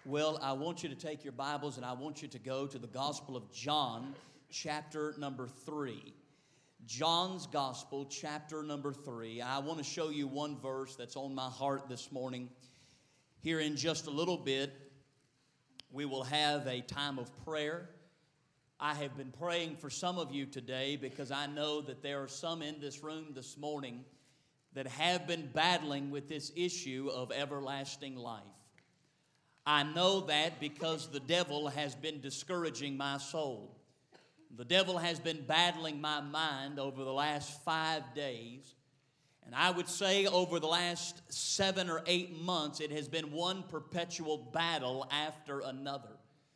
Well, I want you to take your Bibles and I want you to go to the Gospel of John, chapter number 3. John's Gospel, chapter number 3. I want to show you one verse that's on my heart this morning. Here in just a little bit, we will have a time of prayer. I have been praying for some of you today because I know that there are some in this room this morning that have been battling with this issue of everlasting life. I know that because the devil has been discouraging my soul. The devil has been battling my mind over the last 5 days. And I would say over the last 7 or 8 months, it has been one perpetual battle after another.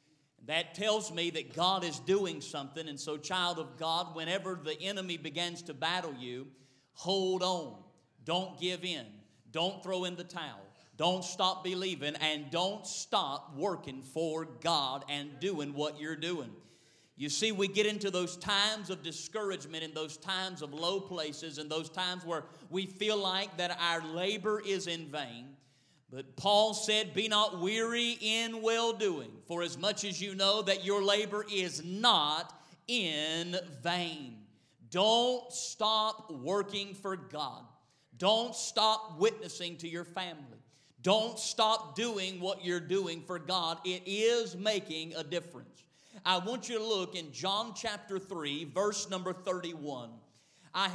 That tells me that God is doing something. And so, child of God, whenever the enemy begins to battle you, hold on. Don't give in. Don't throw in the towel. Don't stop believing, and don't stop working for God and doing what you're doing. You see, we get into those times of discouragement and those times of low places and those times where we feel like that our labor is in vain. But Paul said, be not weary in well-doing, for as much as you know that your labor is not in vain. Don't stop working for God. Don't stop witnessing to your family. Don't stop doing what you're doing for God. It is making a difference. I want you to look in John chapter 3, verse number 31. I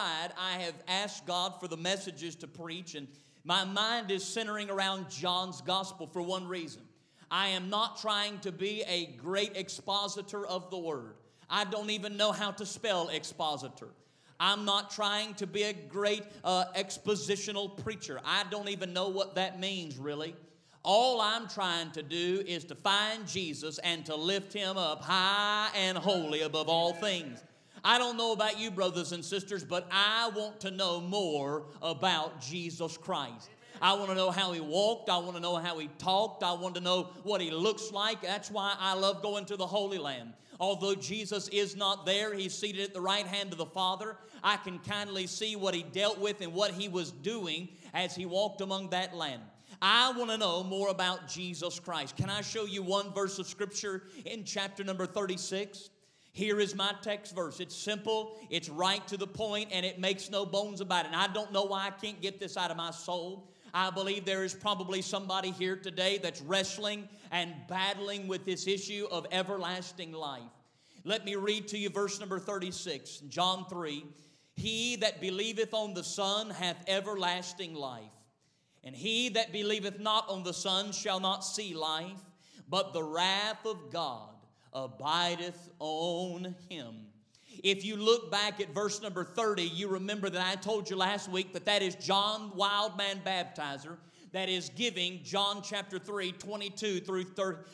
have asked God for the messages to preach, and my mind is centering around John's gospel for one reason. I am not trying to be a great expositor of the word. I don't even know how to spell expositor. I'm not trying to be a great expositional preacher. I don't even know what that means, really. All I'm trying to do is to find Jesus and to lift him up high and holy above all things. I don't know about you, brothers and sisters, but I want to know more about Jesus Christ. I want to know how he walked. I want to know how he talked. I want to know what he looks like. That's why I love going to the Holy Land. Although Jesus is not there, he's seated at the right hand of the Father. I can kindly see what he dealt with and what he was doing as he walked among that land. I want to know more about Jesus Christ. Can I show you one verse of Scripture in chapter number 36? Here is my text verse. It's simple, it's right to the point, and it makes no bones about it. And I don't know why I can't get this out of my soul. I believe there is probably somebody here today that's wrestling and battling with this issue of everlasting life. Let me read to you verse number 36, John 3. He that believeth on the Son hath everlasting life, and he that believeth not on the Son shall not see life, but the wrath of God abideth on him. If you look back at verse number 30, you remember that I told you last week that is John Wildman Baptizer that is giving John chapter 3, 22 through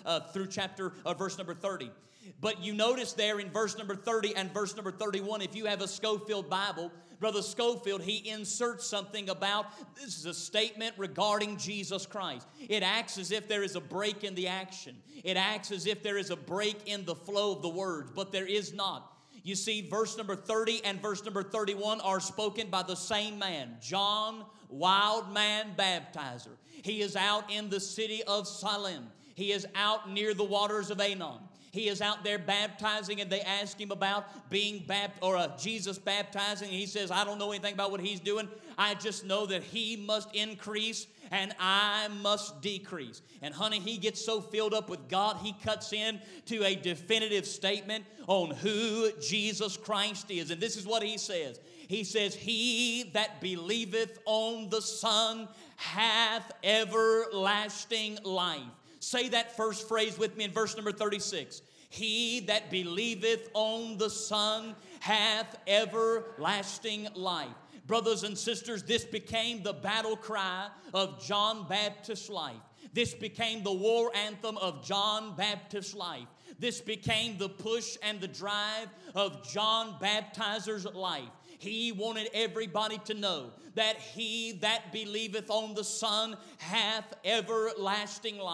verse number 30. But you notice there in verse number 30 and verse number 31, if you have a Schofield Bible, Brother Schofield, he inserts something about, this is a statement regarding Jesus Christ. It acts as if there is a break in the action. It acts as if there is a break in the flow of the words, but there is not. You see, verse number 30 and verse number 31 are spoken by the same man, John Wildman Baptizer. He is out in the city of Salem. He is out near the waters of Anon. He is out there baptizing, and they ask him about being Jesus baptizing. And he says, I don't know anything about what he's doing. I just know that he must increase and I must decrease. And honey, he gets so filled up with God, he cuts in to a definitive statement on who Jesus Christ is. And this is what he says. He says, he that believeth on the Son hath everlasting life. Say that first phrase with me in verse number 36. He that believeth on the Son hath everlasting life. Brothers and sisters, this became the battle cry of John Baptist's life. This became the war anthem of John Baptist's life. This became the push and the drive of John Baptizer's life. He wanted everybody to know that he that believeth on the Son hath everlasting life.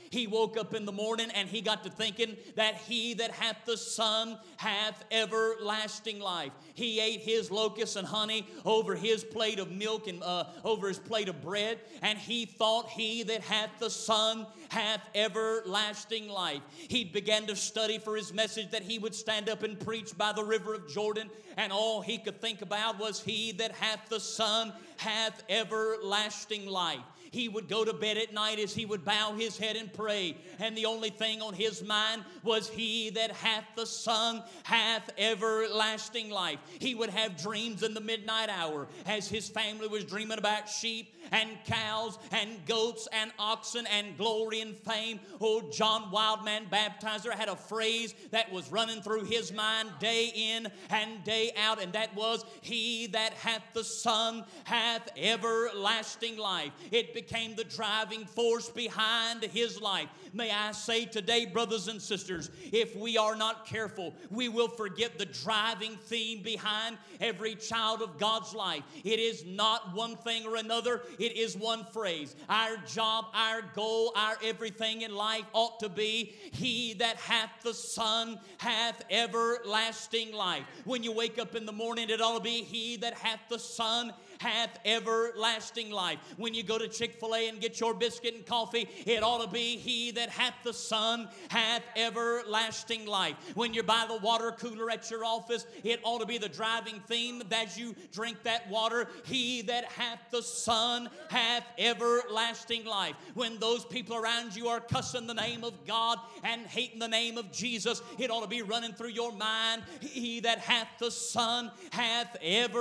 He woke up in the morning and he got to thinking that he that hath the Son hath everlasting life. He ate his locusts and honey over his plate of milk and over his plate of bread, and he thought he that hath the Son hath everlasting life. He began to study for his message that he would stand up and preach by the river of Jordan, and all he could think about was he that hath the Son hath everlasting life. He would go to bed at night as he would bow his head and pray, and the only thing on his mind was he that hath the Son hath everlasting life. He would have dreams in the midnight hour as his family was dreaming about sheep and cows and goats and oxen and glory and fame. Old John Wildman Baptizer had a phrase that was running through his mind day in and day out, and that was, he that hath the Son hath everlasting life. It became the driving force behind his life. May I say today, brothers and sisters, if we are not careful, we will forget the driving theme behind every child of God's life. It is not one thing or another. It is one phrase. Our job, our goal, our everything in life ought to be, he that hath the Son hath everlasting life. When you wake up in the morning, it ought to be, he that hath the Son hath everlasting life. When you go to Chick-fil-A and get your biscuit and coffee, it ought to be, he that hath the Son hath everlasting life. When you're by the water cooler at your office, it ought to be the driving theme as you drink that water, he that hath the Son hath everlasting life. When those people around you are cussing the name of God and hating the name of Jesus, it ought to be running through your mind, he that hath the Son hath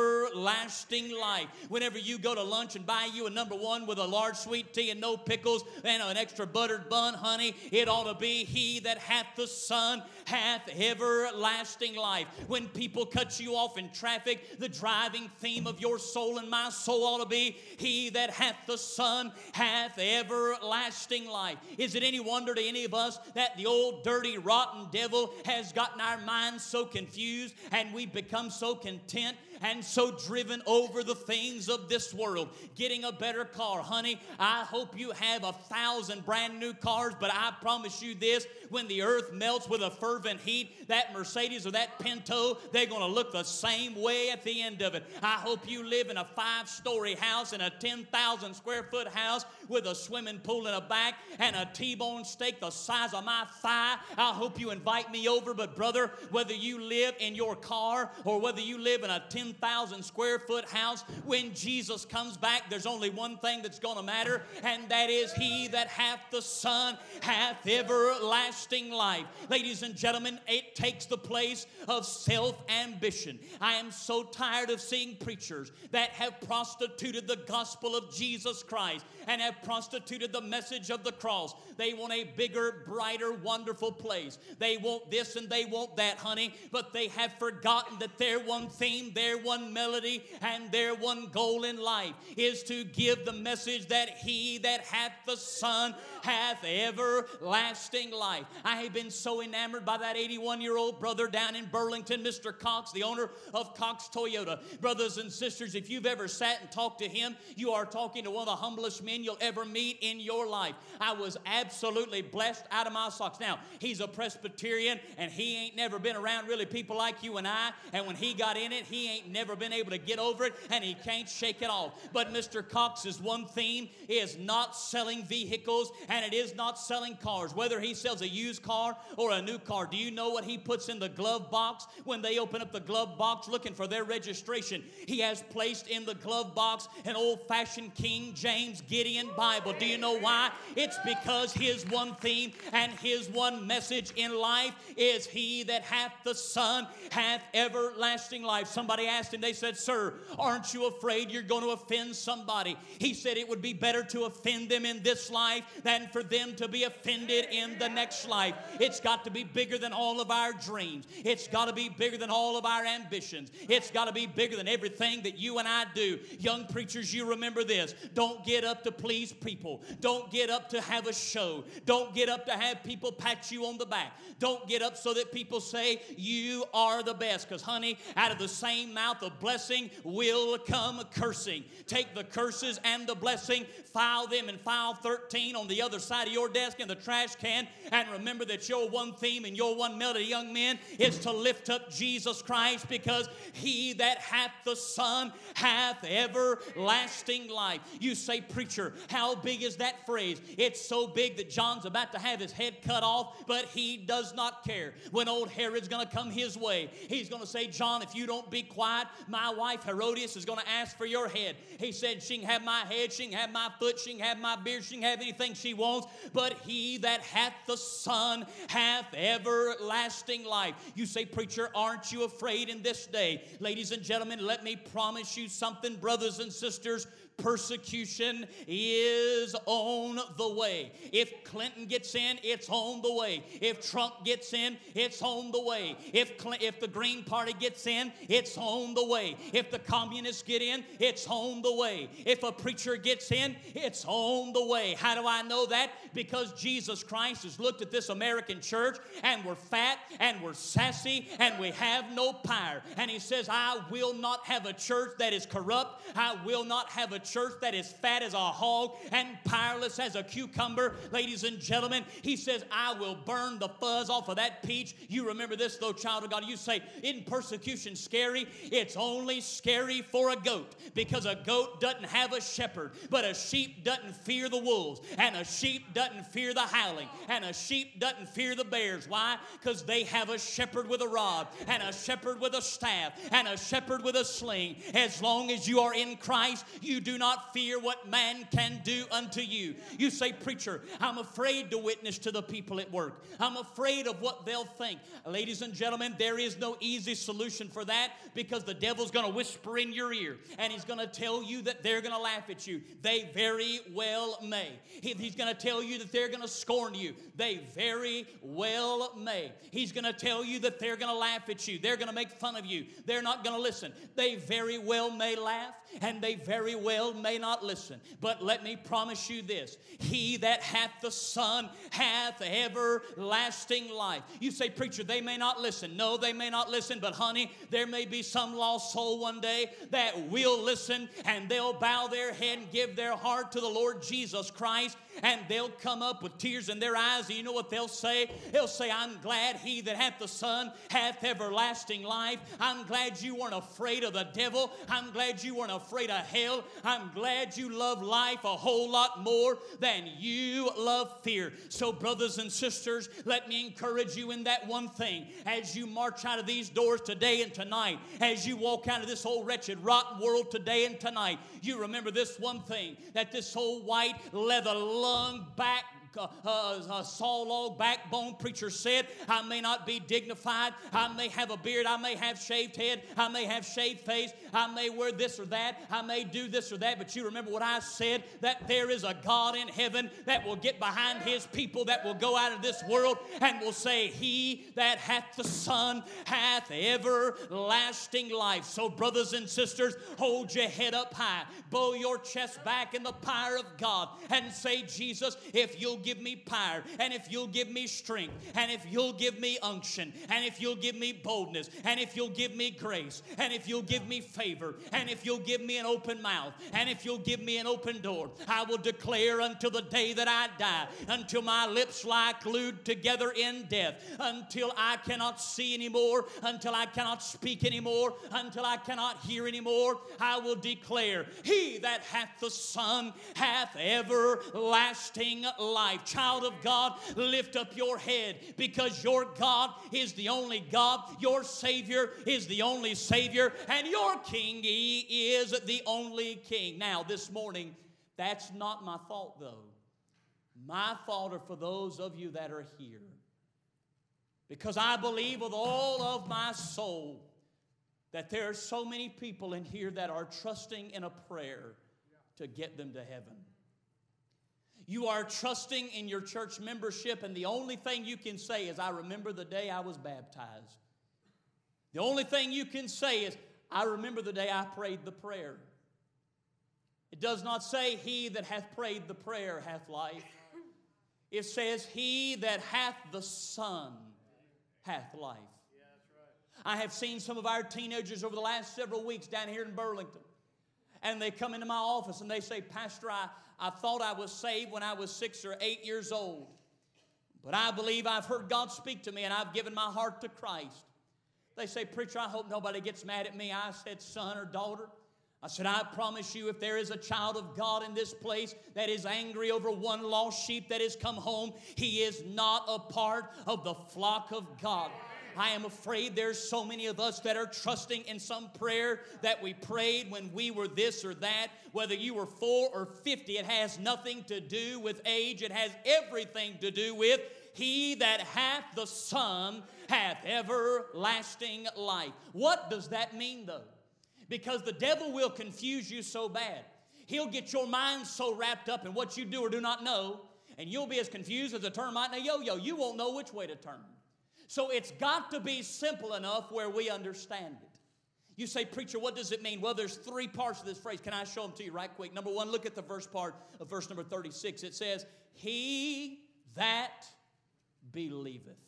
everlasting life. Whenever you go to lunch and buy you a number one with a large sweet tea and no pickles and an extra buttered bun, honey, it ought to be, he that hath the Son hath everlasting life. When people cut you off in traffic, the driving theme of your soul and my soul ought to be, he that hath the Son hath everlasting life. Is it any wonder to any of us that the old dirty rotten devil has gotten our minds so confused and we've become so content and so driven over the things of this world, getting a better car? Honey, I hope you have 1,000 brand new cars, but I promise you this, when the earth melts with a fervent heat, that Mercedes or that Pinto, they're going to look the same way at the end of it. I hope you live in a 5-story house, in a 10,000 square foot house with a swimming pool in the back and a T-bone steak the size of my thigh. I hope you invite me over, but brother, whether you live in your car or whether you live in a 10,000 square foot house, when Jesus comes back, there's only one thing that's going to matter, and that is, he that hath the Son hath everlasting life. Ladies and gentlemen, it takes the place of self-ambition. I am so tired of seeing preachers that have prostituted the gospel of Jesus Christ and have prostituted the message of the cross. They want a bigger, brighter, wonderful place. They want this and they want that, honey, but they have forgotten that their one theme, their one melody, and their one goal in life is to give the message that he that hath the Son hath everlasting life. I have been so enamored by that 81-year-old brother down in Burlington, Mr. Cox, the owner of Cox Toyota. Brothers and sisters, if you've ever sat and talked to him, you are talking to one of the humblest men you'll ever meet in your life. I was absolutely blessed out of my socks. Now, he's a Presbyterian, and he ain't never been around really people like you and I, and when he got in it, he ain't never been able to get over it, and he can't shake it off. But Mr. Cox's one theme is not selling vehicles, and it is not selling cars. Whether he sells a used car or a new car, do you know what he puts in the glove box when they open up the glove box looking for their registration? He has placed in the glove box an old-fashioned King James Gideon Bible. Do you know why? It's because his one theme and his one message in life is, he that hath the Son hath everlasting life. Somebody asked him, they said, sir, aren't you afraid you're going to offend somebody? He said it would be better to offend them in this life than for them to be offended in the next life. It's got to be bigger than all of our dreams. It's got to be bigger than all of our ambitions. It's got to be bigger than everything that you and I do. Young preachers, you remember this. Don't get up to please please people. Don't get up to have a show. Don't get up to have people pat you on the back. Don't get up so that people say you are the best. Because, honey, out of the same mouth of blessing will come cursing. Take the curses and the blessing, file them in file 13 on the other side of your desk in the trash can, and remember that your one theme and your one melody, young men, is to lift up Jesus Christ, because he that hath the Son hath everlasting life. You say, preacher, how big is that phrase? It's so big that John's about to have his head cut off, but he does not care. When old Herod's going to come his way, he's going to say, John, if you don't be quiet, my wife Herodias is going to ask for your head. He said, she can have my head, she can have my foot, she can have my beard, she can have anything she wants, but he that hath the Son hath everlasting life. You say, preacher, aren't you afraid in this day? Ladies and gentlemen, let me promise you something, brothers and sisters. Persecution is on the way. If Clinton gets in, it's on the way. If Trump gets in, it's on the way. If the Green Party gets in, it's on the way. If the communists get in, it's on the way. If a preacher gets in, it's on the way. How do I know that? Because Jesus Christ has looked at this American church, and we're fat, and we're sassy, and we have no power. And he says, I will not have a church that is corrupt. I will not have a church that is fat as a hog and powerless as a cucumber. Ladies and gentlemen, he says, I will burn the fuzz off of that peach. You remember this, though, child of God. You say, isn't persecution scary? It's only scary for a goat, because a goat doesn't have a shepherd, but a sheep doesn't fear the wolves, and a sheep doesn't fear the howling, and a sheep doesn't fear the bears. Why? Because they have a shepherd with a rod, and a shepherd with a staff, and a shepherd with a sling. As long as you are in Christ, you do not fear what man can do unto you. You say, preacher, I'm afraid to witness to the people at work. I'm afraid of what they'll think. Ladies and gentlemen, there is no easy solution for that, because the devil's going to whisper in your ear, and he's going to tell you that they're going to laugh at you. They very well may. He's going to tell you that they're going to scorn you. They very well may. He's going to tell you that they're going to laugh at you. They're going to make fun of you. They're not going to listen. They very well may laugh, and they very well may not listen. But let me promise you this: he that hath the Son hath everlasting life. You say, preacher, they may not listen. No, they may not listen, but honey, there may be some lost soul one day that will listen, and they'll bow their head and give their heart to the Lord Jesus Christ, and they'll come up with tears in their eyes, and you know what they'll say? They'll say, I'm glad he that hath the Son hath everlasting life. I'm glad you weren't afraid of the devil. I'm glad you weren't afraid of hell. I'm glad you love life a whole lot more than you love fear. So, brothers and sisters, let me encourage you in that one thing. As you march out of these doors today and tonight, as you walk out of this old wretched, rotten world today and tonight, you remember this one thing, that this old white leather lung back saw log backbone preacher said, I may not be dignified, I may have a beard, I may have shaved head, I may have shaved face, I may wear this or that, I may do this or that, but you remember what I said, that there is a God in heaven that will get behind his people, that will go out of this world and will say, he that hath the Son hath everlasting life. So, brothers and sisters, hold your head up high, bow your chest back in the power of God, and say, Jesus, if you'll give me power, and if you'll give me strength, and if you'll give me unction, and if you'll give me boldness, and if you'll give me grace, and if you'll give me favor, and if you'll give me an open mouth, and if you'll give me an open door, I will declare until the day that I die, until my lips lie glued together in death, until I cannot see anymore, until I cannot speak anymore, until I cannot hear anymore, I will declare, he that hath the Son hath everlasting life. Child of God, lift up your head, because your God is the only God, your Savior is the only Savior, and your King, he is the only King. Now, this morning, that's not my fault, though. My fault are for those of you that are here, because I believe with all of my soul that there are so many people in here that are trusting in a prayer to get them to heaven. You are trusting in your church membership, and the only thing you can say is, I remember the day I was baptized. The only thing you can say is, I remember the day I prayed the prayer. It does not say, he that hath prayed the prayer hath life. It says, he that hath the Son hath life. I have seen some of our teenagers over the last several weeks down here in Burlington. And they come into my office and they say, Pastor, I thought I was saved when I was 6 or 8 years old. But I believe I've heard God speak to me and I've given my heart to Christ. They say, Preacher, I hope nobody gets mad at me. I said, son or daughter. I said, I promise you, if there is a child of God in this place that is angry over one lost sheep that has come home, he is not a part of the flock of God. I am afraid there's so many of us that are trusting in some prayer that we prayed when we were this or that. Whether you were 4 or 50, it has nothing to do with age. It has everything to do with he that hath the Son hath everlasting life. What does that mean, though? Because the devil will confuse you so bad. He'll get your mind so wrapped up in what you do or do not know, and you'll be as confused as a termite in a yo-yo. You won't know which way to turn. So it's got to be simple enough where we understand it. You say, Preacher, what does it mean? Well, there's 3 parts of this phrase. Can I show them to you right quick? Number 1, look at the first part of verse number 36. It says, he that believeth.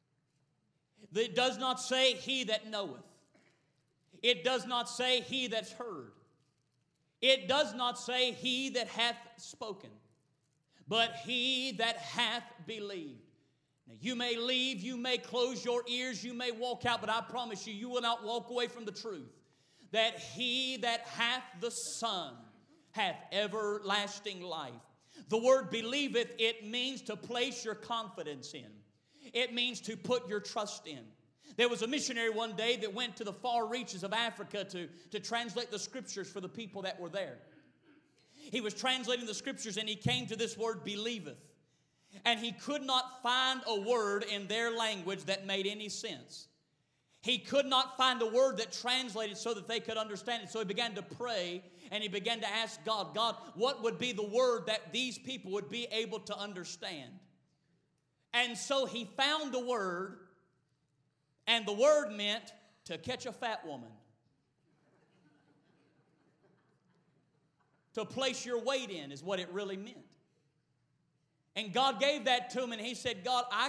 It does not say he that knoweth. It does not say he that's heard. It does not say he that hath spoken, but he that hath believed. Now, you may leave, you may close your ears, you may walk out, but I promise you, you will not walk away from the truth that he that hath the Son hath everlasting life. The word believeth, it means to place your confidence in. It means to put your trust in. There was a missionary one day that went to the far reaches of Africa to translate the scriptures for the people that were there. He was translating the scriptures and he came to this word believeth. And he could not find a word in their language that made any sense. He could not find a word that translated so that they could understand it. So he began to pray and he began to ask God, God, what would be the word that these people would be able to understand? And so he found the word, and the word meant to catch a fat woman. To place your weight in is what it really meant. And God gave that to him, and he said, God, I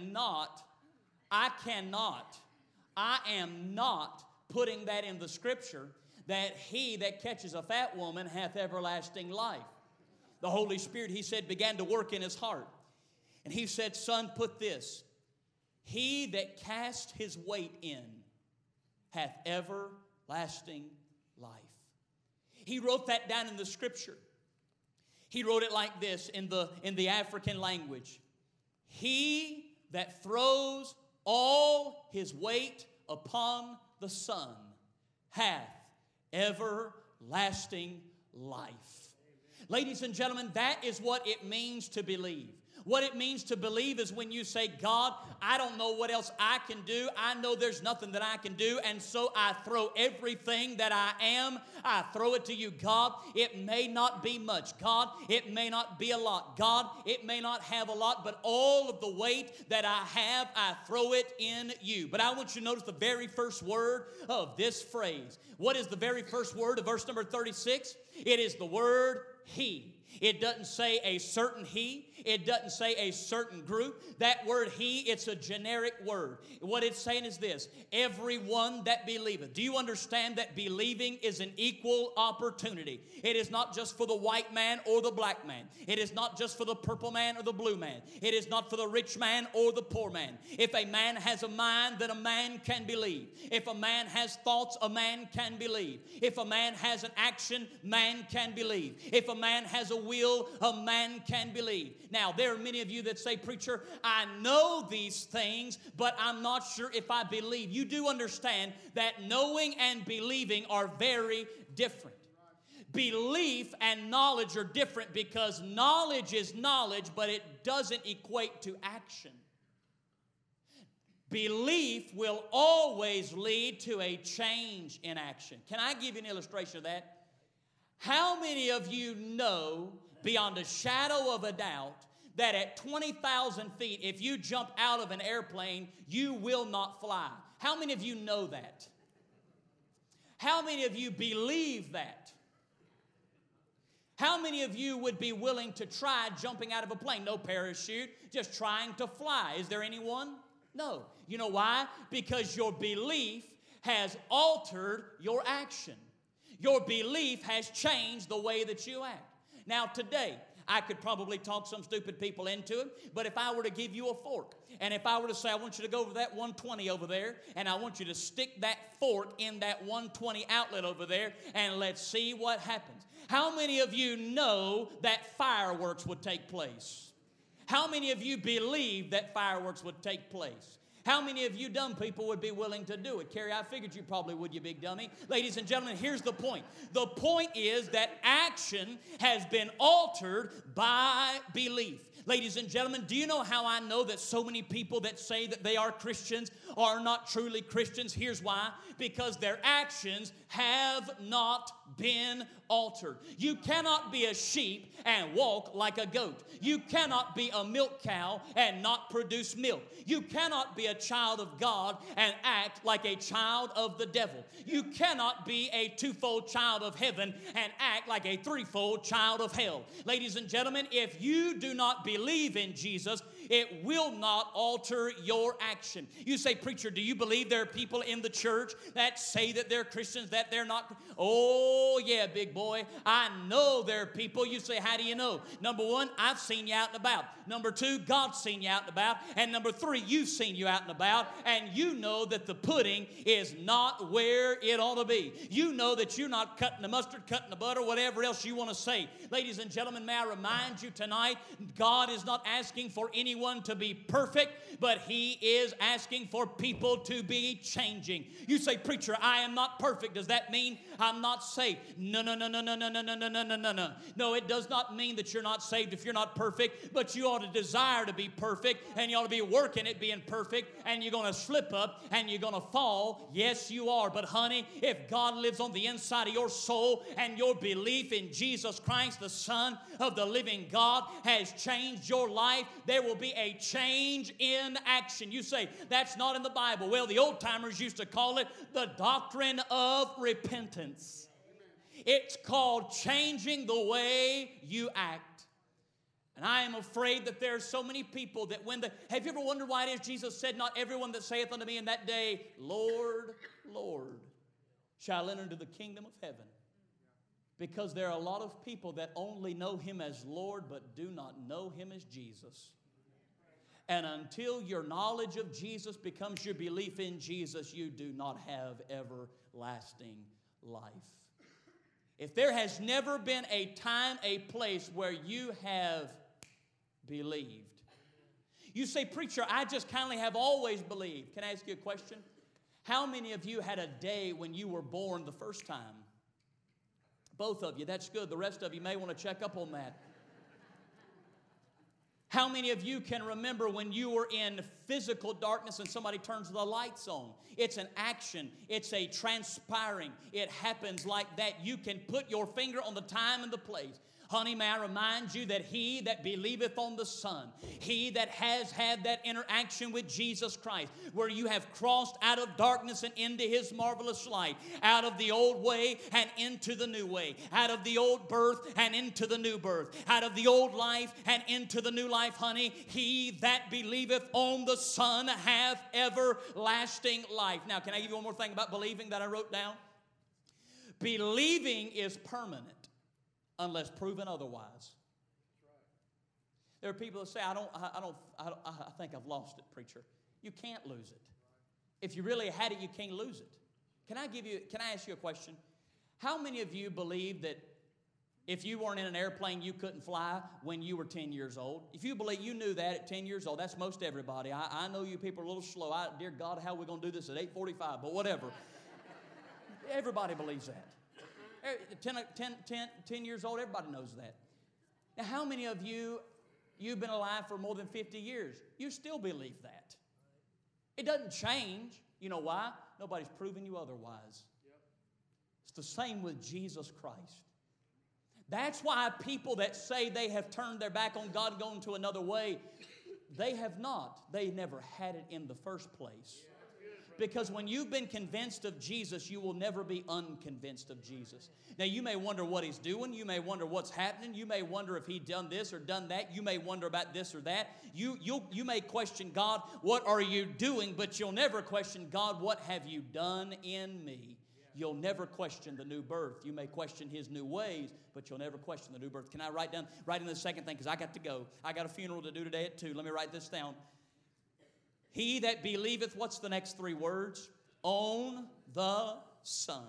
am not putting that in the scripture that he that catches a fat woman hath everlasting life. The Holy Spirit, he said, began to work in his heart. And he said, son, put this. He that cast his weight in hath everlasting life. He wrote that down in the scripture. He wrote it like this in the African language. He that throws all his weight upon the Son hath everlasting life. Ladies and gentlemen, that is what it means to believe. What it means to believe is when you say, God, I don't know what else I can do. I know there's nothing that I can do, and so I throw everything that I am. I throw it to you, God. It may not be much. God, it may not be a lot. God, it may not have a lot, but all of the weight that I have, I throw it in you. But I want you to notice the very first word of this phrase. What is the very first word of verse number 36? It is the word he. It doesn't say a certain he. It doesn't say a certain group. That word he, it's a generic word. What it's saying is this: everyone that believeth. Do you understand that believing is an equal opportunity? It is not just for the white man or the black man. It is not just for the purple man or the blue man. It is not for the rich man or the poor man. If a man has a mind, then a man can believe. If a man has thoughts, a man can believe. If a man has an action, man can believe. If a man has a will, a man can believe. Now, there are many of you that say, preacher, I know these things, but I'm not sure if I believe. You do understand that knowing and believing are very different. Belief and knowledge are different because knowledge is knowledge, but it doesn't equate to action. Belief will always lead to a change in action. Can I give you an illustration of that? How many of you know beyond a shadow of a doubt that at 20,000 feet, if you jump out of an airplane, you will not fly? How many of you know that? How many of you believe that? How many of you would be willing to try jumping out of a plane? No parachute, just trying to fly. Is there anyone? No. You know why? Because your belief has altered your action. Your belief has changed the way that you act. Now today, I could probably talk some stupid people into it, but if I were to give you a fork, and if I were to say, I want you to go over that 120 over there, and I want you to stick that fork in that 120 outlet over there, and let's see what happens. How many of you know that fireworks would take place? How many of you believe that fireworks would take place? How many of you dumb people would be willing to do it? Carrie, I figured you probably would, you big dummy. Ladies and gentlemen, here's the point. The point is that action has been altered by belief. Ladies and gentlemen, do you know how I know that so many people that say that they are Christians are not truly Christians? Here's why. Because their actions have not been altered. You cannot be a sheep and walk like a goat. You cannot be a milk cow and not produce milk. You cannot be a child of God and act like a child of the devil. You cannot be a twofold child of heaven and act like a threefold child of hell. Ladies and gentlemen, if you do not believe in Jesus, it will not alter your action. You say, preacher, do you believe there are people in the church that say that they're Christians, that they're not? Oh, yeah, big boy. I know there are people. You say, how do you know? Number one, I've seen you out and about. Number two, God's seen you out and about. And number three, you've seen you out and about. And you know that the pudding is not where it ought to be. You know that you're not cutting the mustard, cutting the butter, whatever else you want to say. Ladies and gentlemen, may I remind you tonight, God is not asking for anyone to be perfect, but He is asking for people to be changing. You say, preacher, I am not perfect. Does that mean I'm not saved? No. No, it does not mean that you're not saved if you're not perfect, but you ought to desire to be perfect, and you ought to be working at being perfect, and you're going to slip up, and you're going to fall. Yes, you are. But honey, if God lives on the inside of your soul, and your belief in Jesus Christ, the Son of the living God, has changed your life, there will be a change in action. You say, that's not in the Bible. Well, the old timers used to call it the doctrine of repentance. It's called changing the way you act. And I am afraid that there are so many people that have you ever wondered why it is Jesus said, not everyone that saith unto me in that day, Lord, Lord, shall enter into the kingdom of heaven. Because there are a lot of people that only know Him as Lord, but do not know Him as Jesus. And until your knowledge of Jesus becomes your belief in Jesus, you do not have everlasting life. If there has never been a time, a place where you have believed. You say, preacher, I just kindly have always believed. Can I ask you a question? How many of you had a day when you were born the first time? Both of you. That's good. The rest of you may want to check up on that. How many of you can remember when you were in physical darkness and somebody turns the lights on? It's an action. It's a transpiring. It happens like that. You can put your finger on the time and the place. Honey, may I remind you that he that believeth on the Son, he that has had that interaction with Jesus Christ, where you have crossed out of darkness and into His marvelous light, out of the old way and into the new way, out of the old birth and into the new birth, out of the old life and into the new life, honey, he that believeth on the Son hath everlasting life. Now, can I give you one more thing about believing that I wrote down? Believing is permanent unless proven otherwise. There are people that say, I think I've lost it, preacher. You can't lose it. If you really had it, you can't lose it. Can I ask you a question? How many of you believe that if you weren't in an airplane, you couldn't fly when you were 10 years old? If you believe you knew that at 10 years old, that's most everybody. I know you people are a little slow. Dear God, how are we going to do this at 8:45? But whatever. Everybody believes that. 10 years old, everybody knows that. Now, how many of you've been alive for more than 50 years? You still believe that. It doesn't change. You know why? Nobody's proven you otherwise. It's the same with Jesus Christ. That's why people that say they have turned their back on God and gone to another way, they have not. They never had it in the first place. Because when you've been convinced of Jesus, you will never be unconvinced of Jesus. Now, you may wonder what He's doing. You may wonder what's happening. You may wonder if He done this or done that. You may wonder about this or that. You may question God, what are you doing? But you'll never question God, what have you done in me? You'll never question the new birth. You may question His new ways, but you'll never question the new birth. Can I write in the second thing? Because I got to go. I got a funeral to do today at 2. Let me write this down. He that believeth, what's the next 3 words? On the Son.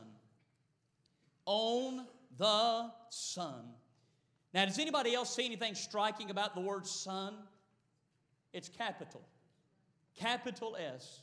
On the Son. Now, does anybody else see anything striking about the word Son? It's capital. Capital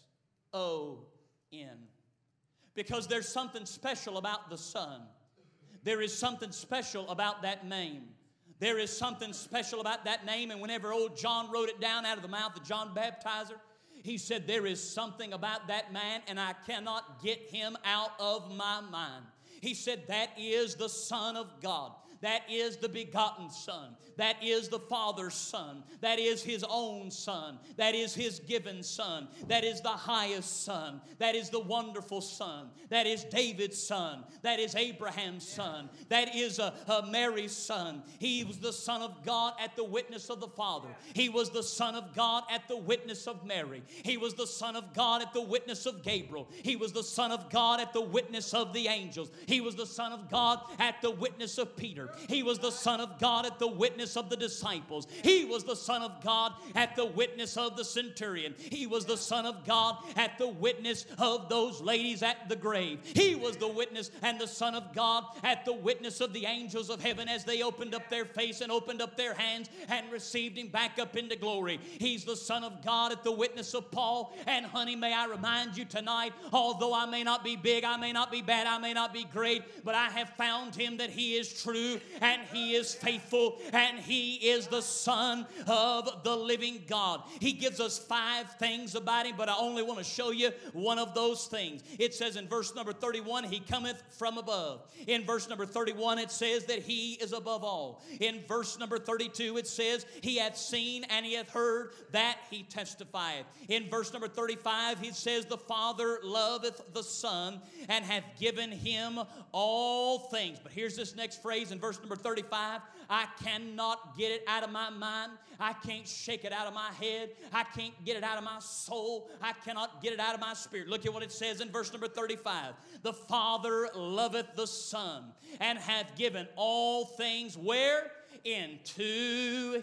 S-O-N. Because there's something special about the Son. There is something special about that name. There is something special about that name. And whenever old John wrote it down out of the mouth of John Baptizer, he said, there is something about that man, and I cannot get him out of my mind. He said, that is the Son of God. That is the begotten Son. That is the Father's Son. That is His own Son. That is His given Son. That is the highest Son. That is the wonderful Son. That is David's Son. That is Abraham's Son. That is Mary's Son. He was the Son of God at the witness of the Father. He was the Son of God at the witness of Mary. He was the Son of God at the witness of Gabriel. He was the Son of God at the witness of the angels. He was the Son of God at the witness of Peter. He was the Son of God at the witness of the disciples. He was the Son of God at the witness of the centurion. He was the Son of God at the witness of those ladies at the grave. He was the witness and the Son of God at the witness of the angels of heaven as they opened up their face and opened up their hands and received Him back up into glory. He's the Son of God at the witness of Paul. And honey, may I remind you tonight, although I may not be big, I may not be bad, I may not be great, but I have found Him that He is true and He is faithful and He is the Son of the living God. He gives us 5 things about Him, but I only want to show you one of those things. It says in verse number 31, He cometh from above. In verse number 31, it says that He is above all. In verse number 32, it says, He hath seen and He hath heard, that He testifieth. In verse number 35, He says, the Father loveth the Son and hath given Him all things. But here's this next phrase in verse number 35. I cannot get it out of my mind. I can't shake it out of my head. I can't get it out of my soul. I cannot get it out of my spirit. Look at what it says in verse number 35. The Father loveth the Son and hath given all things where? Into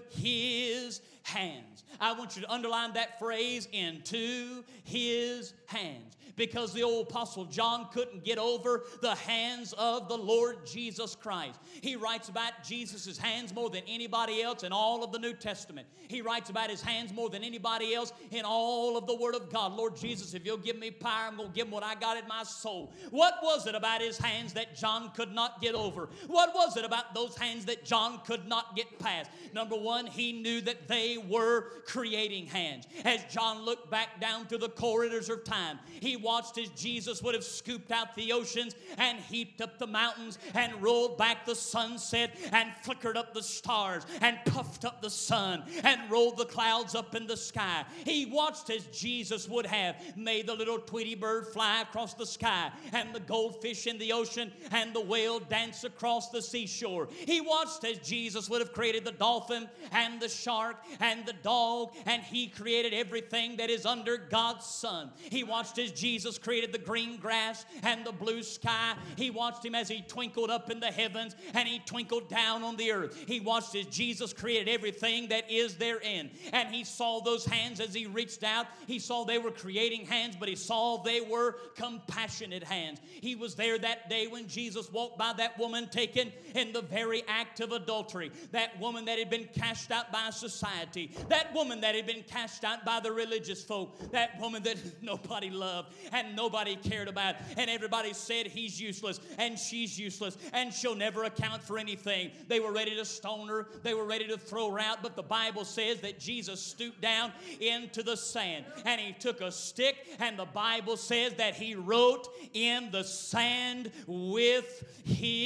His hands. I want you to underline that phrase, into His hands. Because the old Apostle John couldn't get over the hands of the Lord Jesus Christ. He writes about Jesus' hands more than anybody else in all of the New Testament. He writes about His hands more than anybody else in all of the Word of God. Lord Jesus, if you'll give me power, I'm going to give Him what I got in my soul. What was it about His hands that John could not get over? What was it about those hands that John could not get past? Number one, he knew that they were creating hands. As John looked back down through the corridors of time, he watched as Jesus would have scooped out the oceans and heaped up the mountains and rolled back the sunset and flickered up the stars and puffed up the sun and rolled the clouds up in the sky. He watched as Jesus would have made the little Tweety bird fly across the sky and the goldfish in the ocean and the whale dance across the seashore. He watched as Jesus would have created the dolphin and the shark and the dog, and He created everything that is under God's sun. He watched as Jesus created the green grass and the blue sky. He watched Him as He twinkled up in the heavens and He twinkled down on the earth. He watched as Jesus created everything that is therein. And He saw those hands as He reached out. He saw they were creating hands, but He saw they were compassionate hands. He was there that day when Jesus walked by that woman taken in the very act of adultery. That woman that had been cast out by society. That woman that had been cast out by the religious folk. That woman that nobody loved and nobody cared about. And everybody said he's useless and she's useless and she'll never account for anything. They were ready to stone her. They were ready to throw her out. But the Bible says that Jesus stooped down into the sand and He took a stick, and the Bible says that He wrote in the sand with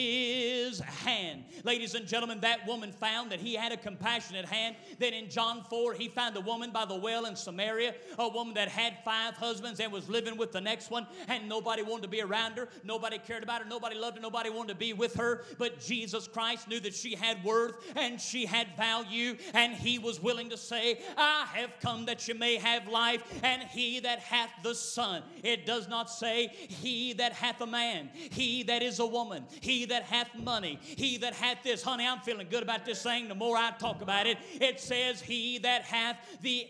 His hand. Ladies and gentlemen, that woman found that He had a compassionate hand. Then in John 4, He he found a woman by the well in Samaria, a woman that had 5 husbands and was living with the next one, and nobody wanted to be around her. Nobody cared about her. Nobody loved her. Nobody wanted to be with her. But Jesus Christ knew that she had worth and she had value, and he was willing to say, I have come that you may have life, and he that hath the Son. It does not say he that hath a man, he that is a woman, he that hath money, he that hath this. Honey, I'm feeling good about this thing. The more I talk about it, it says he that hath the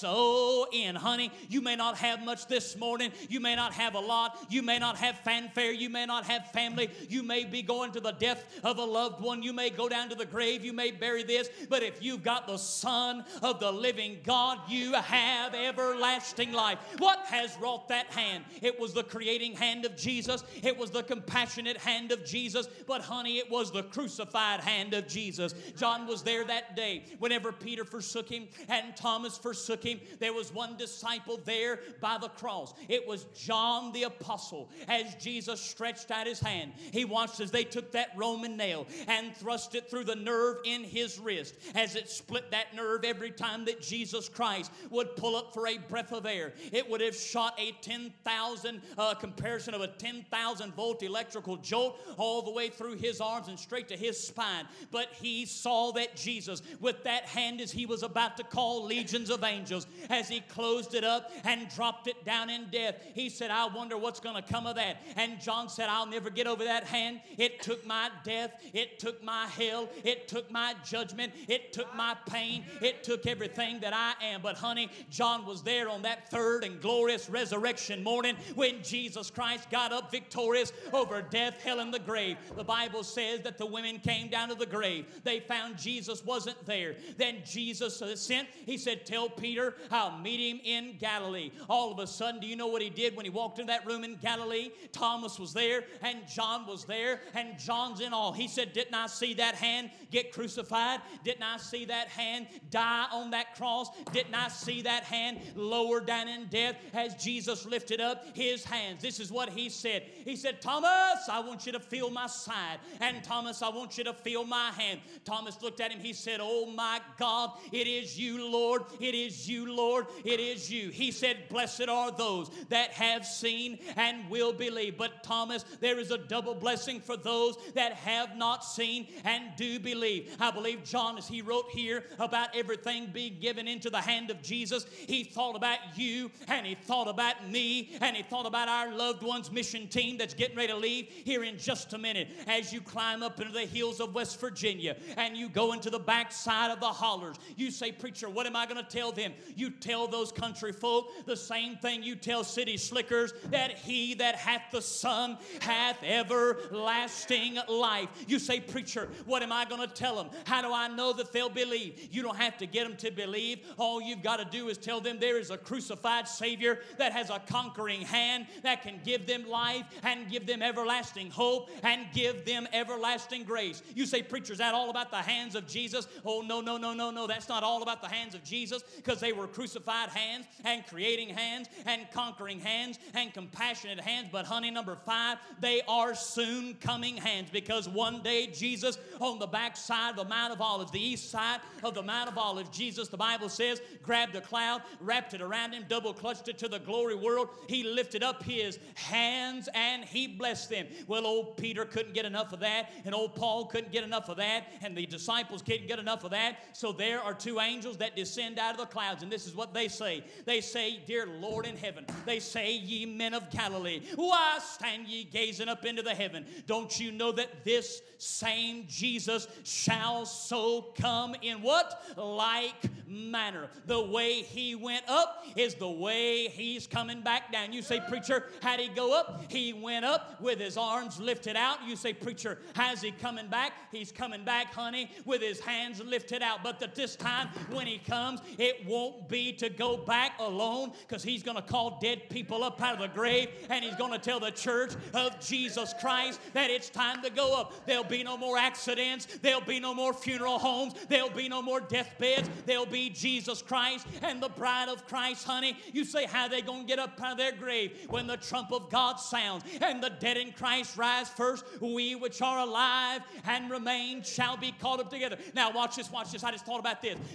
S-O-N. Honey, you may not have much this morning. You may not have a lot. You may not have fanfare. You may not have family. You may be going to the death of a loved one. You may go down to the grave. You may bury this. But if you've got the Son of the living God, you have everlasting life. What has wrought that hand? It was the creating hand of Jesus. It was the compassionate hand of Jesus. But honey, it was the crucified hand of Jesus. John was there that day whenever Peter forsook him and Thomas forsook him. There was one disciple there by the cross. It was John the apostle. As Jesus stretched out his hand, he watched as they took that Roman nail and thrust it through the nerve in his wrist. As it split that nerve every time that Jesus Christ would pull up for a breath of air, it would have shot a 10,000 comparison of a 10,000 volt electrical jolt all the way through his arms and straight to his spine. But he saw that Jesus, with that hand as he was about to call legions of angels, as he closed it up and dropped it down in death, he said, I wonder what's going to come of that. And John said, I'll never get over that hand. It took my death. It took my hell. It took my judgment. It took my pain. It took everything that I am. But honey, John was there on that third and glorious resurrection morning when Jesus Christ got up victorious over death, hell, and the grave. The Bible says that the women came down to the grave. They found Jesus wasn't there. Then Jesus sent, he said, tell Peter I'll meet him in Galilee. All of a sudden, do you know what he did when he walked into that room in Galilee? Thomas was there and John was there, and John's in awe. He said, didn't I see that hand get crucified? Didn't I see that hand die on that cross? Didn't I see that hand lowered down in death as Jesus lifted up his hands? This is what he said. He said, Thomas, I want you to feel my side. And Thomas, I want you to feel my hand. Thomas looked at him. He said, oh my God, it is you, Lord. It is you, Lord. It is you. He said, blessed are those that have seen and will believe. But Thomas, there is a double blessing for those that have not seen and do believe. I believe John, as he wrote here about everything being given into the hand of Jesus, he thought about you and he thought about me and he thought about our loved ones mission team that's getting ready to leave here in just a minute. As you climb up into the hills of West Virginia and you go into the backside of the hollers, you say, preacher, what am I going to tell them? You tell those country folk the same thing you tell city slickers, that he that hath the Son hath everlasting life. You say, preacher, what am I going to tell them? How do I know that they'll believe? You don't have to get them to believe. All you've got to do is tell them there is a crucified Savior that has a conquering hand that can give them life and give them everlasting hope and give them everlasting grace. You say, preacher, is that all about the hands of Jesus? Oh, no. That's not all about the hands of Jesus, because they were crucified hands and creating hands and conquering hands and compassionate hands. But honey, number 5, they are soon coming hands, because one day Jesus on the backside of the Mount of Olives, the east side of the Mount of Olives, Jesus, the Bible says, grabbed a cloud, wrapped it around him, double clutched it to the glory world. He lifted up his hands and he blessed them. Well, old Peter couldn't get enough of that, and old Paul couldn't get enough of that, and the disciples couldn't get enough of that. So there are 2 angels that descend out of the clouds, and this is what they say. They say, dear Lord in heaven, they say, ye men of Galilee, why stand ye gazing up into the heaven? Don't you know that this same Jesus shall so come in what? Like manner. The way he went up is the way he's coming back down. You say, preacher, how'd he go up? He went up with his arms lifted out. You say, preacher, how's he coming back? He's coming back, honey, with his hands lifted out. But at this time, when he comes, it won't be to go back alone, because he's going to call dead people up out of the grave, and he's going to tell the church of Jesus Christ that it's time to go up. There'll be no more accidents. There'll be no more funeral homes. There'll be no more deathbeds. There'll be Jesus Christ and the bride of Christ, honey. You say, how are they going to get up out of their grave? When the trump of God sounds and the dead in Christ rise first, we which are alive and remain shall be caught up together. Now watch this. I just thought about this. We're going to get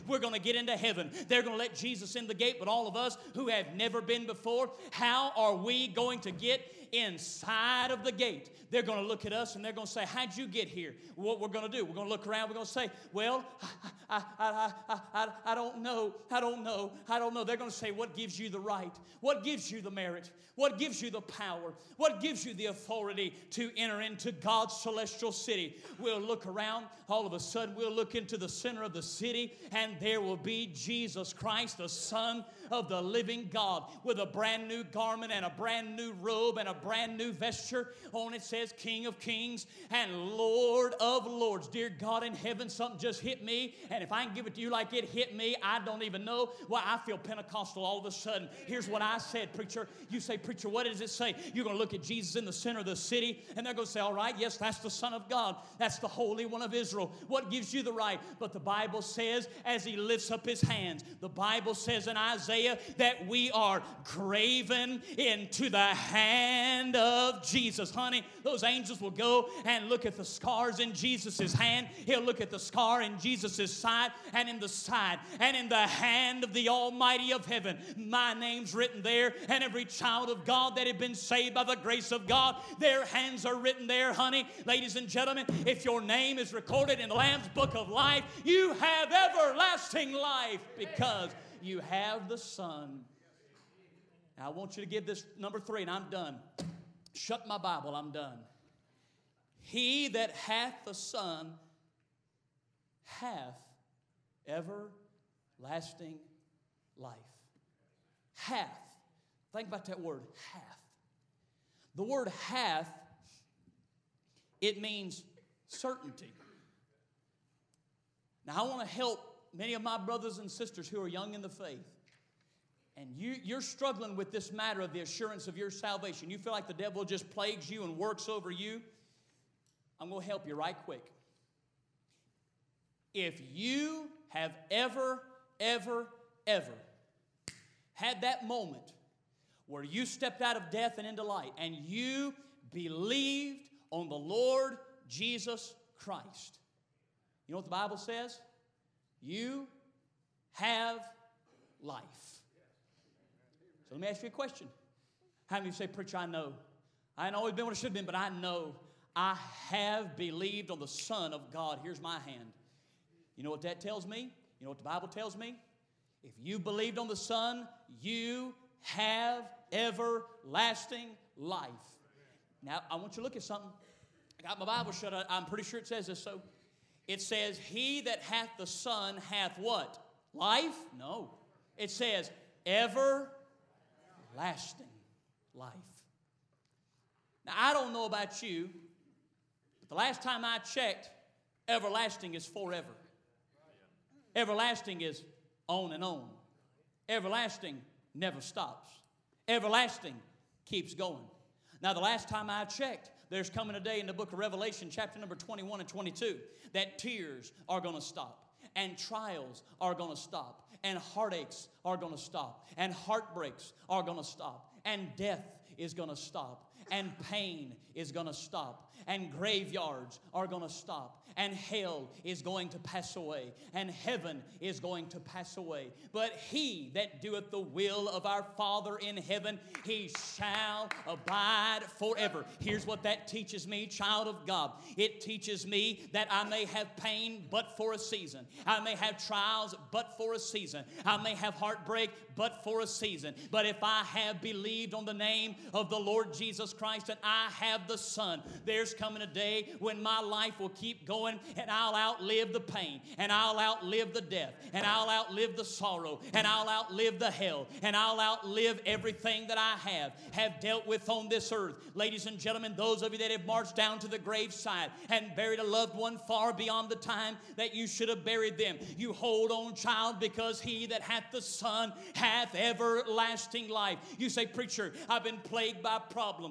get into heaven. They're going to let Jesus in the gate, but all of us who have never been before, how are we going to get inside of the gate? They're going to look at us and they're going to say, how'd you get here? What we're going to do, we're going to look around, we're going to say, well, I don't know. They're going to say, what gives you the right? What gives you the merit? What gives you the power? What gives you the authority to enter into God's celestial city? We'll look around, all of a sudden we'll look into the center of the city, and there will be Jesus Christ, the Son of the living God, with a brand new garment and a brand new robe and a brand new vesture. On it says King of Kings and Lord of Lords. Dear God in heaven, something just hit me, and if I can give it to you like it hit me, I don't even know why I feel Pentecostal all of a sudden. Here's what I said, preacher. You say, preacher, what does it say? You're going to look at Jesus in the center of the city, and they're going to say, all right, yes, that's the Son of God. That's the Holy One of Israel. What gives you the right? But the Bible says, as he lifts up his hands, the Bible says in Isaiah that we are graven into the hand of Jesus. Honey, those angels will go and look at the scars in Jesus' hand. He'll look at the scar in Jesus' side, and in the side and in the hand of the Almighty of heaven. My name's written there, and every child of God that had been saved by the grace of God, their hands are written there, honey. Ladies and gentlemen, if your name is recorded in the Lamb's Book of Life, you have everlasting life because you have the Son. Now, I want you to give this number 3, and I'm done. Shut my Bible, I'm done. He that hath the Son hath everlasting life. Hath. Think about that word, hath. The word hath, it means certainty. Now, I want to help many of my brothers and sisters who are young in the faith. And you're struggling with this matter of the assurance of your salvation. You feel like the devil just plagues you and works over you. I'm going to help you right quick. If you have ever had that moment where you stepped out of death and into light and you believed on the Lord Jesus Christ, you know what the Bible says? You have life. So let me ask you a question. How many of you say, preacher, I know. I ain't always been what I should have been, but I know I have believed on the Son of God. Here's my hand. You know what that tells me? You know what the Bible tells me? If you believed on the Son, you have everlasting life. Now, I want you to look at something. I got my Bible shut. I'm pretty sure it says this. So it says, he that hath the Son hath what? Life? No. It says, everlasting life. Now, I don't know about you, but the last time I checked, everlasting is forever. Everlasting is on and on. Everlasting never stops. Everlasting keeps going. Now, the last time I checked, there's coming a day in the book of Revelation, chapter number 21 and 22, that tears are going to stop, and trials are going to stop, and heartaches are going to stop, and heartbreaks are going to stop, and death is going to stop, and pain is going to stop, and graveyards are going to stop, and hell is going to pass away, and heaven is going to pass away. But he that doeth the will of our Father in heaven, he shall abide forever. Here's what that teaches me, child of God. It teaches me that I may have pain but for a season. I may have trials but for a season. I may have heartbreak but for a season. But if I have believed on the name of the Lord Jesus Christ and I have the Son, there's coming a day when my life will keep going, and I'll outlive the pain, and I'll outlive the death, and I'll outlive the sorrow, and I'll outlive the hell, and I'll outlive everything that I have dealt with on this earth. Ladies and gentlemen, those of you that have marched down to the graveside and buried a loved one far beyond the time that you should have buried them, you hold on, child, because he that hath the Son hath everlasting life. You say, preacher, I've been plagued by problems.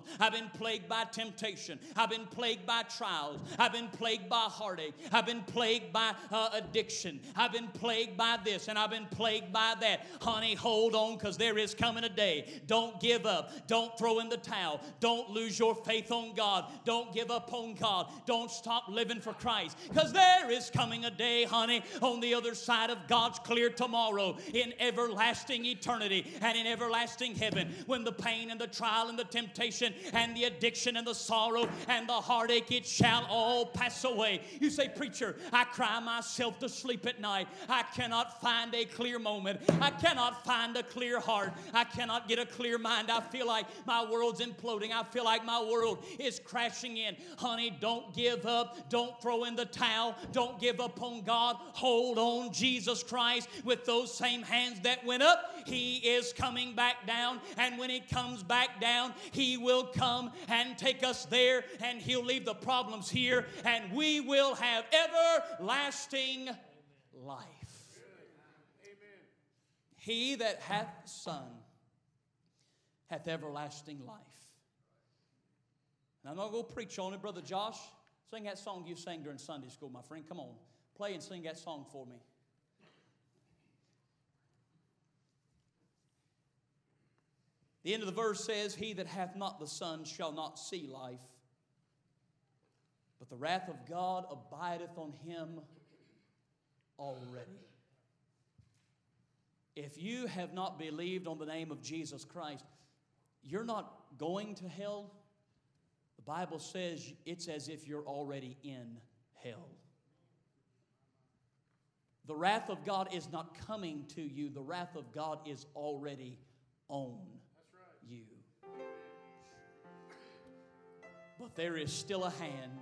I've been plagued by temptation. I've been plagued by trials. I've been plagued by heartache. I've been plagued by addiction. I've been plagued by this and I've been plagued by that. Honey, hold on, because there is coming a day. Don't give up. Don't throw in the towel. Don't lose your faith on God. Don't give up on God. Don't stop living for Christ, because there is coming a day, honey, on the other side of God's clear tomorrow, in everlasting eternity and in everlasting heaven, when the pain and the trial and the temptation and the addiction and the sorrow and the heartache, it shall all pass away. You say, preacher, I cry myself to sleep at night. I cannot find a clear moment. I cannot find a clear heart. I cannot get a clear mind. I feel like my world's imploding. I feel like my world is crashing in. Honey, don't give up. Don't throw in the towel. Don't give up on God. Hold on. Jesus Christ, with those same hands that went up, He is coming back down. And when He comes back down, He will come and take us there, and He'll leave the problems here, and we will have everlasting life. He that hath the Son hath everlasting life. And I'm not going to preach on it. Brother Josh, sing that song you sang during Sunday school, my friend. Come on, play and sing that song for me. The end of the verse says, He that hath not the Son shall not see life, but the wrath of God abideth on him already. If you have not believed on the name of Jesus Christ, you're not going to hell. The Bible says it's as if you're already in hell. The wrath of God is not coming to you. The wrath of God is already on you. But there is still a hand.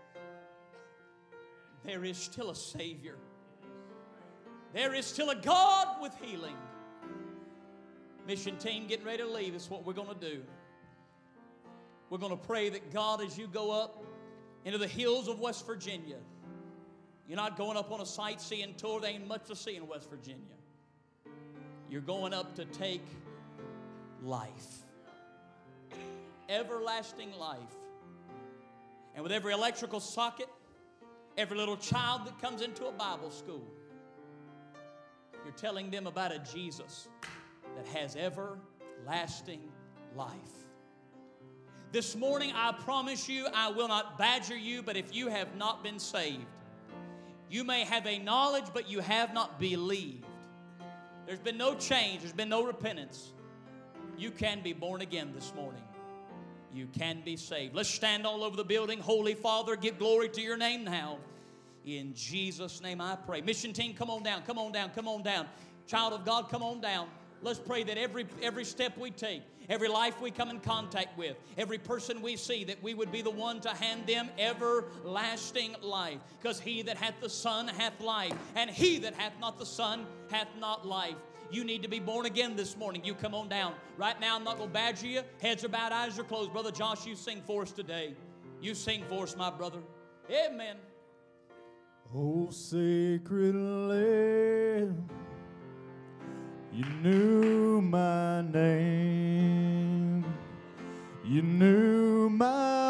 There is still a Savior. There is still a God with healing. Mission team getting ready to leave. That's what we're going to do. We're going to pray that God, as you go up into the hills of West Virginia, you're not going up on a sightseeing tour. There ain't much to see in West Virginia. You're going up to take life. Everlasting life. And with every electrical socket, every little child that comes into a Bible school, you're telling them about a Jesus that has everlasting life. This morning, I promise you, I will not badger you, but if you have not been saved, you may have a knowledge, but you have not believed. There's been no change. There's been no repentance. You can be born again this morning. You can be saved. Let's stand all over the building. Holy Father, give glory to your name now. In Jesus' name I pray. Mission team, come on down, come on down, come on down. Child of God, come on down. Let's pray that every step we take, every life we come in contact with, every person we see, that we would be the one to hand them everlasting life. Because he that hath the Son hath life, and he that hath not the Son hath not life. You need to be born again this morning. You come on down. Right now, I'm not going to badger you. Heads are bowed, eyes are closed. Brother Josh, you sing for us today. You sing for us, my brother. Amen. Oh, sacred Lamb, you knew my name. You knew my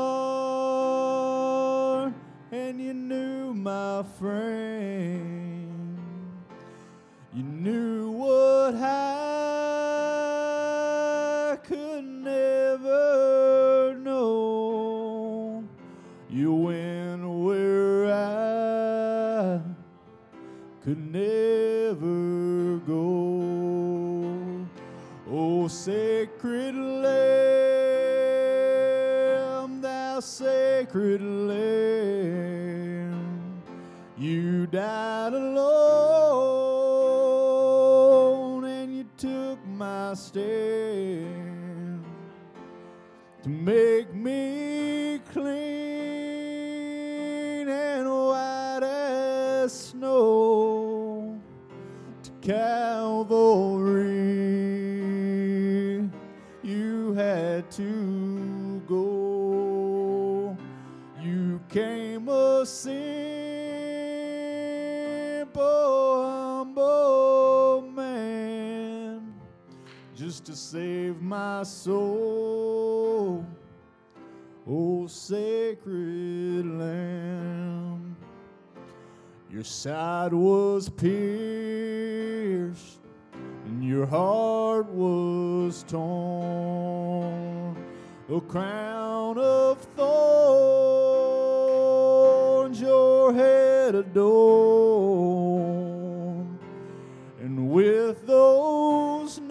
heart, and you knew my frame. You knew what I could never know. You went where I could never go. Oh, sacred Lamb, thou sacred Lamb, you died alone, and you took my stand to make me clean and white as snow. To Calvary you had to go. You came a simple, humble man just to save my soul. go. O sacred Lamb, your side was pierced, and your heart was torn. A crown of thorns your head adorned, and with those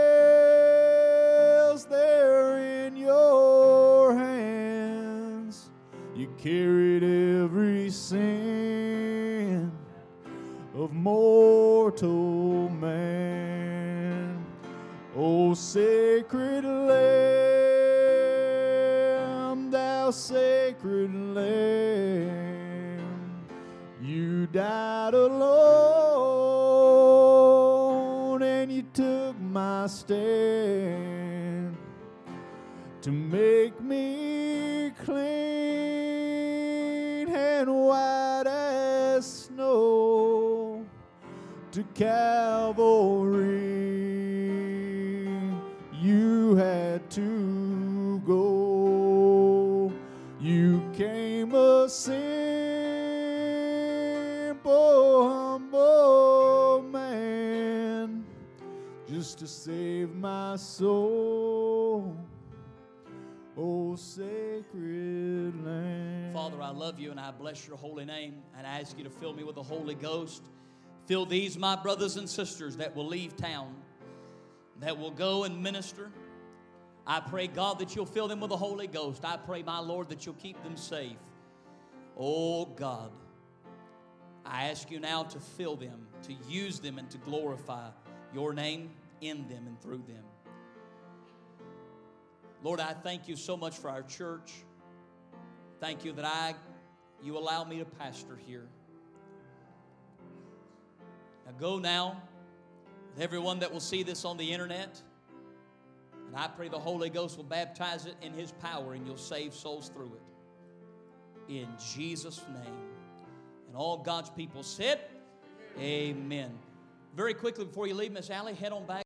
nails there in your hands, you carried every sin of mortal man. O sacred Lamb, thou sacred Lamb, you died alone, and you took my stand to make me clean and white as snow. To Calvary you had to go. You came a simple, humble man just to save my soul. O sacred Lamb. Father, I love you and I bless your holy name, and I ask you to fill me with the Holy Ghost. Fill these, my brothers and sisters, that will leave town, that will go and minister. I pray, God, that you'll fill them with the Holy Ghost. I pray, my Lord, that you'll keep them safe. Oh, God, I ask you now to fill them, to use them, and to glorify your name in them and through them. Lord, I thank you so much for our church. Thank you that you allow me to pastor here. Now go now with everyone that will see this on the internet. And I pray the Holy Ghost will baptize it in His power and you'll save souls through it. In Jesus' name. And all God's people said, amen. Very quickly before you leave, Miss Allie, head on back.